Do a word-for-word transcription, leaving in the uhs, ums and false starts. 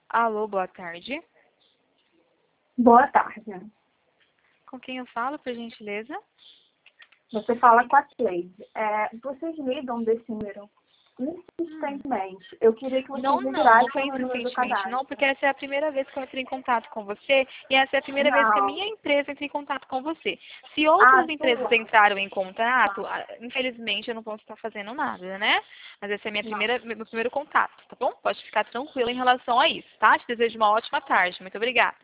Alô, boa tarde. Boa tarde. Com quem eu falo, por gentileza? Você fala com a Cleide. É, vocês ligam desse número insistentemente. Eu queria que Não, vocês não, não retirassem foi o meu número do insuficientemente, não, cadastro. porque essa é a primeira vez que eu entrei em contato com você e essa é a primeira vez que a Não. minha empresa entra em contato com você. Se A outras empresas sua? entraram em contato, ah, infelizmente eu não posso estar fazendo nada, né? Mas esse é a minha Não. primeira, meu primeiro contato, tá bom? Pode ficar tranquilo em relação a isso, tá? Te desejo uma ótima tarde. Muito obrigada.